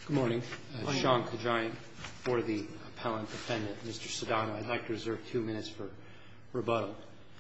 Good morning. Sean Kajian for the appellant defendant, Mr. Sedano. I'd like to reserve 2 minutes for rebuttal.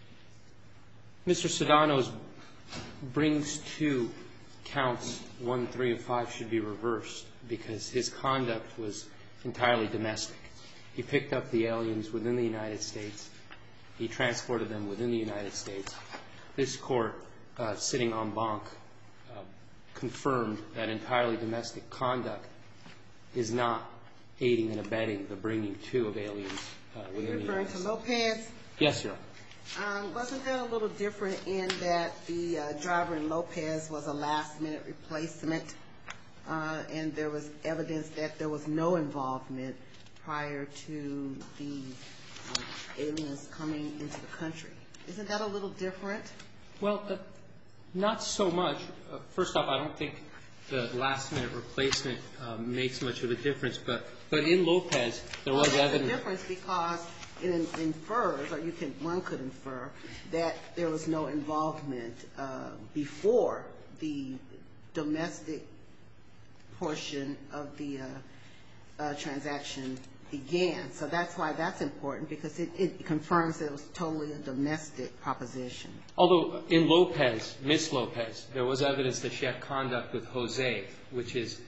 Mr. Sedano's brings to counts 1, 3, and 5 should be reversed because his conduct was entirely domestic. He picked up the aliens within the United States. He transported them within the United States. This court, sitting en banc, confirmed that entirely domestic conduct is not aiding and abetting the bringing to of aliens within the United States. You're referring to Lopez? Yes, Your Honor. Wasn't that a little different in that the driver in Lopez was a last-minute replacement, and there was evidence that there was no involvement prior to the aliens coming into the country? Isn't that a little different? Well, not so much. First off, I don't think the last-minute replacement makes much of a difference. But in Lopez, there was evidence. There's a difference because it infers, or one could infer, that there was no involvement before the domestic portion of the transaction began. So that's why that's important, because it confirms that it was totally a domestic proposition. Although in Lopez, Miss Lopez, there was evidence that she had conduct with Jose, which is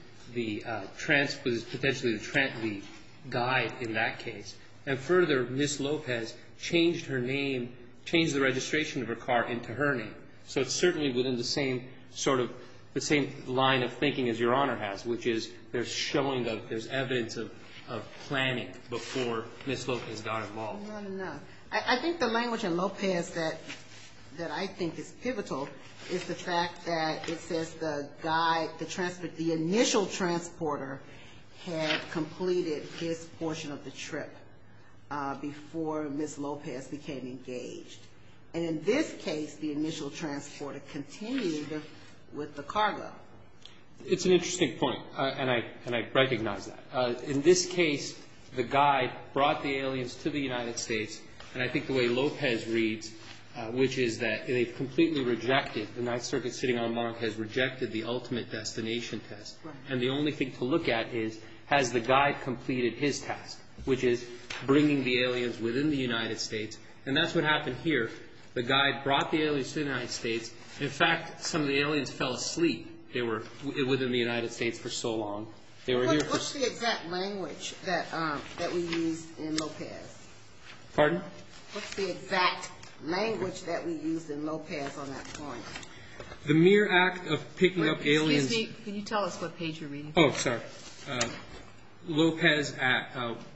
potentially the guide in that case. And further, Miss Lopez changed her name, changed the registration of her car into her name. So it's certainly within the same line of thinking as Your Honor has, which is there's evidence of planning before Miss Lopez got involved. Not enough. I think the language in Lopez that I think is pivotal is the fact that it says the initial transporter had completed his portion of the trip before Miss Lopez became engaged. And in this case, the initial transporter continued with the cargo. It's an interesting point, and I recognize that. In this case, the guide brought the aliens to the United States, and I think the way Lopez reads, which is that they've completely rejected, the Ninth Circuit sitting en banc has rejected the ultimate destination test. Right. And the only thing to look at is, has the guide completed his task, which is bringing the aliens within the United States. And that's what happened here. The guide brought the aliens to the United States. In fact, some of the aliens fell asleep. They were within the United States for so long. They were here for... What's the exact language that we used in Lopez? Pardon? What's the exact language that we used in Lopez on that point? The mere act of picking up aliens... Excuse me, can you tell us what page you're reading? Oh, sorry. Lopez at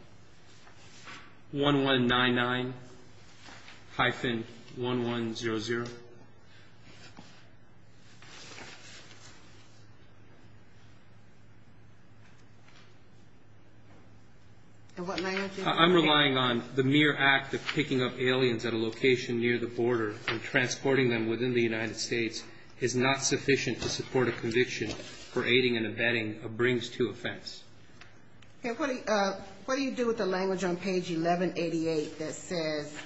1199-1100. And what language is it? I'm relying on the mere act of picking up aliens at a location near the border and transporting them within the United States is not sufficient to support a conviction for aiding and abetting a brings-to offense. Okay, what do you do with the language on page 1188 that says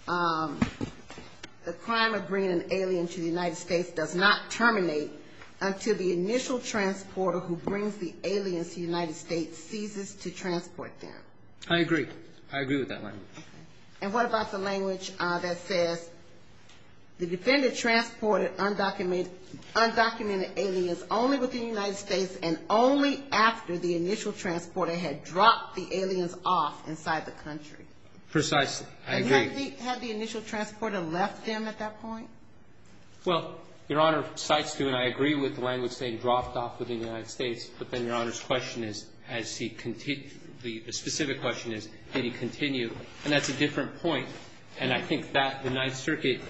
the crime of bringing an alien to the United States does not terminate until the initial transporter who brings the aliens to the United States ceases to transport them? I agree. I agree with that language. Okay. And what about the language that says the defendant transported undocumented aliens only within the United States and only after the initial transporter had dropped the aliens off inside the country? Precisely. I agree. And had the initial transporter left them at that point? Well, Your Honor cites to, and I agree with the language saying dropped off within the United States, but then Your Honor's question is, as he continued, the specific question is, did he continue? And that's a different point. And I think that the Ninth Circuit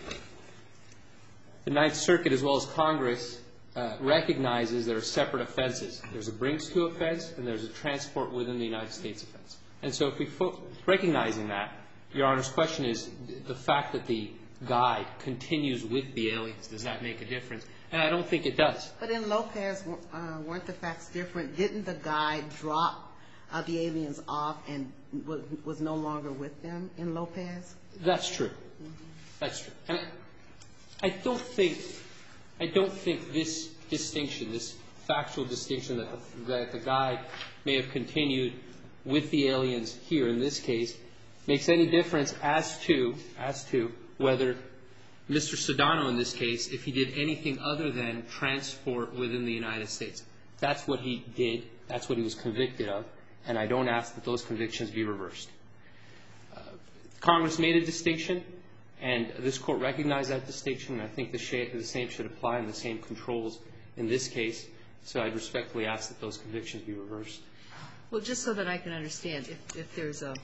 as well as Congress recognizes there are separate offenses. There's a brings-to offense and there's a transport within the United States offense. And so if we recognizing that, Your Honor's question is the fact that the guide continues with the aliens, does that make a difference? And I don't think it does. But in Lopez, weren't the facts different? Didn't the guide drop the aliens off and was no longer with them in Lopez? That's true. Mm-hmm. That's true. And I don't think this distinction, this factual distinction that the guy may have continued with the aliens here in this case makes any difference as to whether Mr. Sedano in this case, if he did anything other than transport within the United States. That's what he did. That's what he was convicted of. And I don't ask that those convictions be reversed. Congress made a distinction, and this Court recognized that distinction. And I think the same should apply and the same controls in this case. So I'd respectfully ask that those convictions be reversed. Well, just so that I can understand, if there's a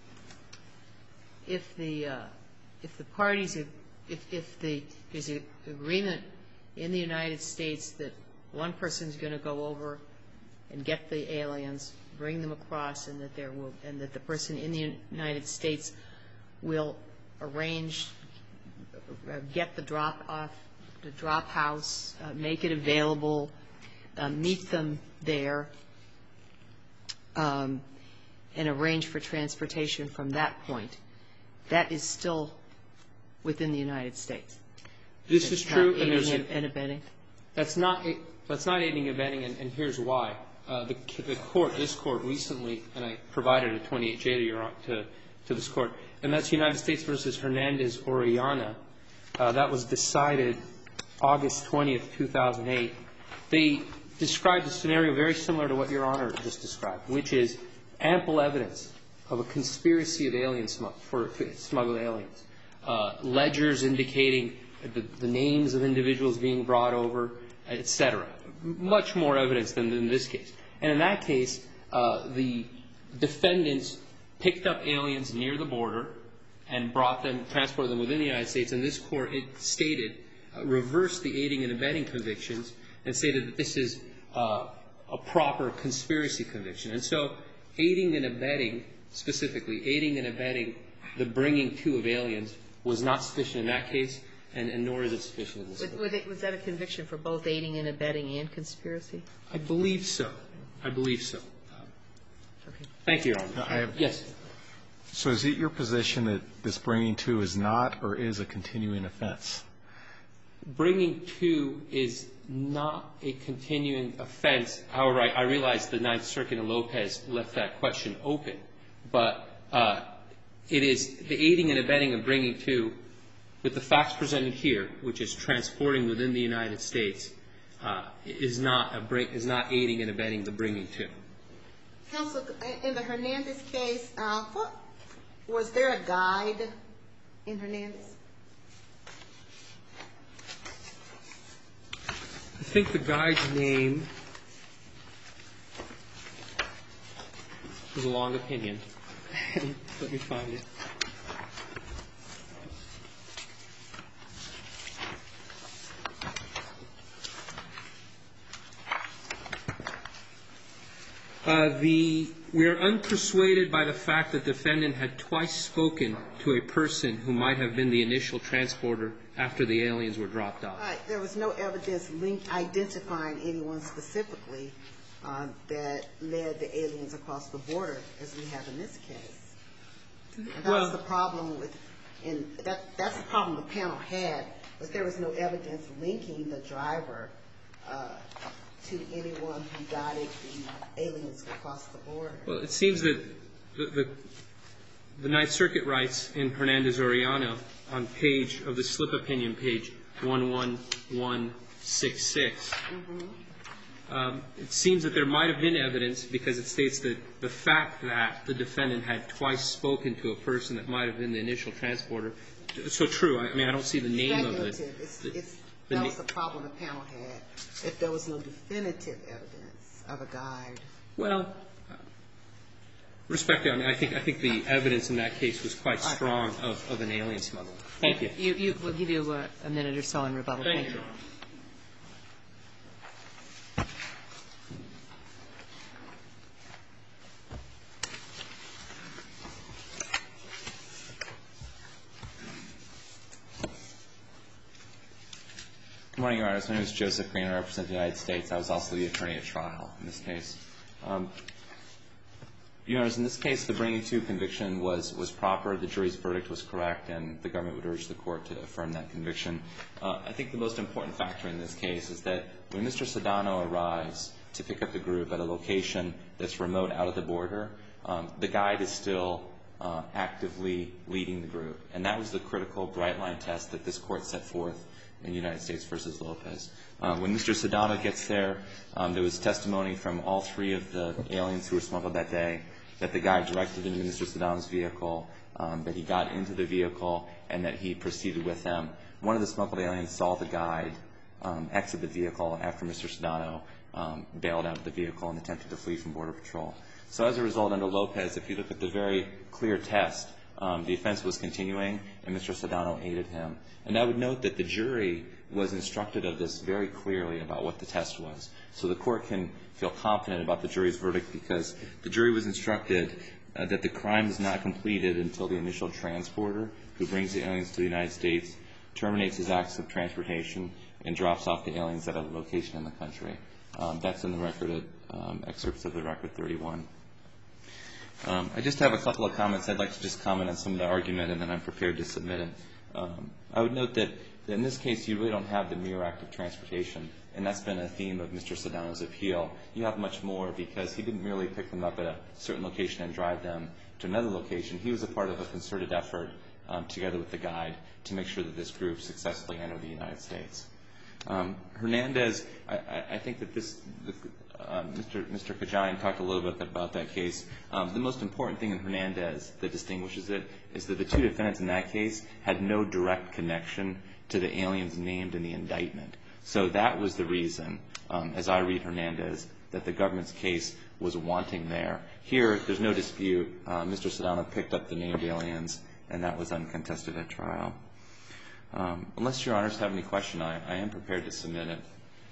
if the parties if there's an agreement in the United States that one person's going to go over and get the aliens, bring them across, and that the person in the United States will arrange, get the drop house, make it available, meet them there, and arrange for transportation from that point. That is still within the United States. This is true. And there's and abetting. That's not aiding and abetting, and here's why. This court recently, and I provided a 28J to this court, and that's United States versus Hernandez-Orellana. That was decided August 20th, 2008. They described a scenario very similar to what Your Honor just described, which is ample evidence of a conspiracy of aliens for smuggled aliens. Ledgers indicating the names of individuals being brought over, et cetera. Much more evidence than in this case. And in that case, the defendants picked up aliens near the border and transported them within the United States. And this court, it stated, reversed the aiding and abetting convictions and stated that this is a proper conspiracy conviction. And so aiding and abetting, specifically aiding and abetting the bringing to of aliens was not sufficient in that case, and nor is it sufficient in this case. Was that a conviction for both aiding and abetting and conspiracy? I believe so. I believe so. Okay. Thank you, Your Honor. Yes. So is it your position that this bringing to is not or is a continuing offense? Bringing to is not a continuing offense. However, I realize the Ninth Circuit in Lopez left that question open. But it is the aiding and abetting of bringing to, with the facts presented here, which is transporting within the United States, is not aiding and abetting the bringing to. Counsel, in the Hernandez case, was there a guide in Hernandez? I think the guide's name was a long opinion. Let me find it. We are unpersuaded by the fact that the defendant had twice spoken to a person who might have been the initial transporter after the aliens were dropped off. Right. There was no evidence identifying anyone specifically that led the aliens across the border, as we have in this case. And that's the problem that's the problem the panel had, was there was no evidence linking the driver to anyone who guided the aliens across the border. Well, it seems that the Ninth Circuit writes in Hernandez-Orellana on page of the slip opinion, page 11166. It seems that there might have been evidence because it states that the fact that the defendant had twice spoken to a person that might have been the initial transporter. So true. I mean, I don't see the name of it. That was the problem the panel had, if there was no definitive evidence of a guide. Well, respectfully, I mean, I think the evidence in that case was quite strong of an alien smuggler. Thank you. We'll give you a minute or so in rebuttal. Thank you. Good morning, Your Honor. My name is Joseph Green. I represent the United States. I was also the attorney at trial in this case. Your Honors, in this case, the bringing to conviction was proper. The jury's verdict was correct, and the government would urge the court to affirm that conviction. I think the most important factor in this case is that when Mr. Sedano arrives to pick up the group at a location that's remote out of the border, the guide is still actively leading the group. And that was the critical bright-line test that this court set forth in United States v. Lopez. When Mr. Sedano gets there, there was testimony from all three of the aliens who were smuggled that day that the guide directed him to Mr. Sedano's vehicle, that he got into the vehicle, and that he proceeded with them. One of the smuggled aliens saw the guide exit the vehicle after Mr. Sedano bailed out of the vehicle and attempted to flee from Border Patrol. So as a result, under Lopez, if you look at the very clear test, the offense was continuing, and Mr. Sedano aided him. And I would note that the jury was instructed of this very clearly about what the test was. So the court can feel confident about the jury's verdict because the jury was instructed that the crime is not completed until the initial transporter who brings the aliens to the United States terminates his acts of transportation and drops off the aliens at a location in the country. That's in the record, excerpts of the record 31. I just have a couple of comments. I'd like to just comment on some of the argument, and then I'm prepared to submit it. I would note that in this case, you really don't have the mere act of transportation, and that's been a theme of Mr. Sedano's appeal. You have much more because he didn't merely pick them up at a certain location and drive them to another location. He was a part of a concerted effort together with the guide to make sure that this group successfully entered the United States. Hernandez, I think that this, Mr. Kajian talked a little bit about that case. The most important thing in Hernandez that distinguishes it is that the two defendants in that case had no direct connection to the aliens named in the indictment. So that was the reason, as I read Hernandez, that the government's case was wanting there. Here, there's no dispute. Mr. Sedano picked up the named aliens, and that was uncontested at trial. Unless Your Honors have any question, I am prepared to submit it.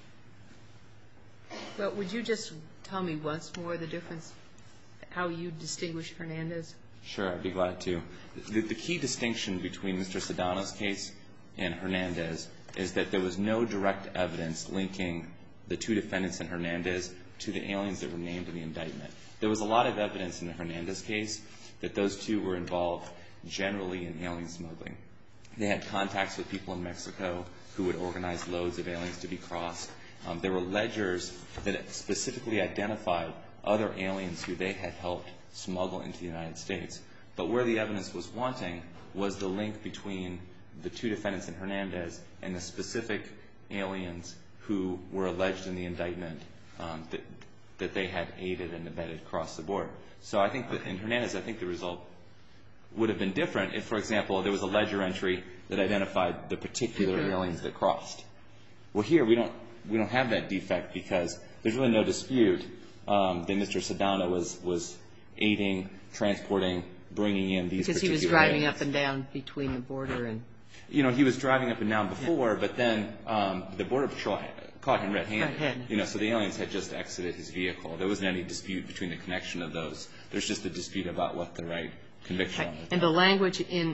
Well, would you just tell me once more the difference, how you distinguish Hernandez? Sure, I'd be glad to. The key distinction between Mr. Sedano's case and Hernandez is that there was no direct evidence linking the two defendants in Hernandez to the aliens that were named in the indictment. There was a lot of evidence in the Hernandez case that those two were involved generally in alien smuggling. They had contacts with people in Mexico who would organize loads of aliens to be crossed. There were ledgers that specifically identified other aliens who they had helped smuggle into the United States. But where the evidence was wanting was the link between the two defendants in Hernandez and the specific aliens who were alleged in the indictment that they had aided and abetted across the board. So I think that in Hernandez, I think the result would have been different if, for example, there was a ledger entry that identified the particular aliens that crossed. Well, here we don't have that defect because there's really no dispute that Mr. Sedano was aiding, transporting, bringing in these particular aliens. Because he was driving up and down between the border and... You know, he was driving up and down before, but then the Border Patrol caught him red-handed. You know, so the aliens had just exited his vehicle. There wasn't any dispute between the connection of those. There's just a dispute about what the right conviction was. And the language in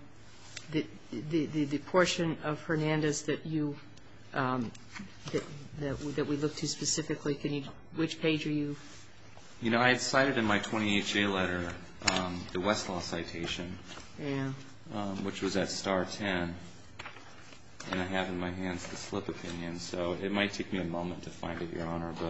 the portion of Hernandez that you that we looked to specifically, can you, which page are you? You know, I had cited in my 28-J letter the Westlaw citation, which was at star 10, and I have in my hands the slip opinion. So it might take me a moment to find it, Your Honor, but...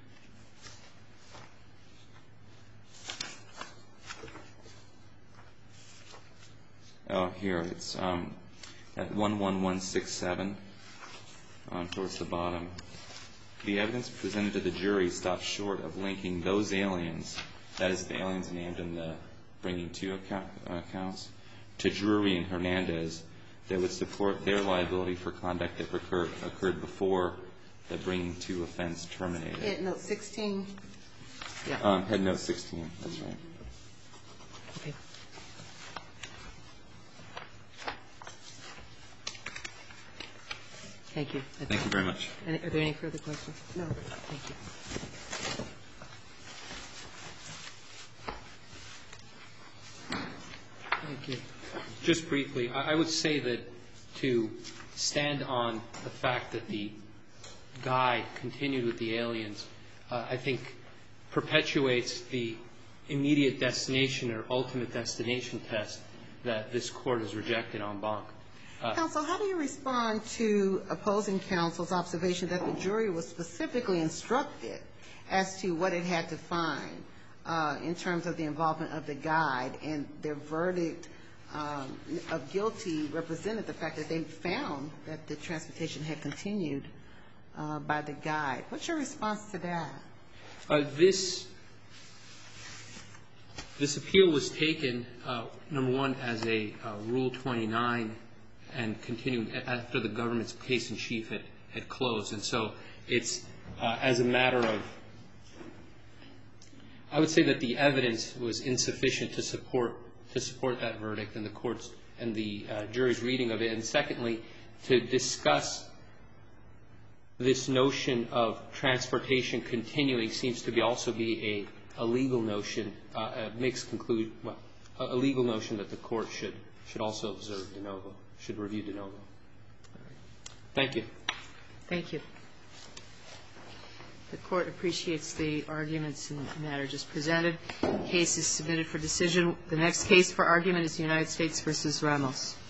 Oh, here. It's at 11167 towards the bottom. The evidence presented to the jury stops short of linking those aliens, that is the aliens named in the bringing to accounts, to Drury and Hernandez that would support their liability for conduct that occurred before the bringing to offense terminated. Head note 16. Head note 16, that's right. Okay. Thank you. Thank you very much. Are there any further questions? No. Thank you. Thank you. Just briefly, I would say that to stand on the fact that the guy continued with the aliens, I think perpetuates the immediate destination or ultimate destination test that this Court has rejected en banc. Counsel, how do you respond to opposing counsel's observation that the jury was specifically instructed as to what it had to find in terms of the involvement of the guide, and their verdict of guilty represented the fact that they found that the transportation had continued by the guide? What's your response to that? This appeal was taken, number one, as a Rule 29 and continuing after the government's case in chief had closed. And so it's as a matter of, I would say that the evidence was insufficient to support that verdict and the court's and the jury's reading of it. And secondly, to discuss this notion of transportation continuing seems to be also be a legal notion, a legal notion that the court should also observe de novo, should review de novo. Thank you. Thank you. The Court appreciates the arguments in the matter just presented. The case is submitted for decision. The next case for argument is United States v. Ramos.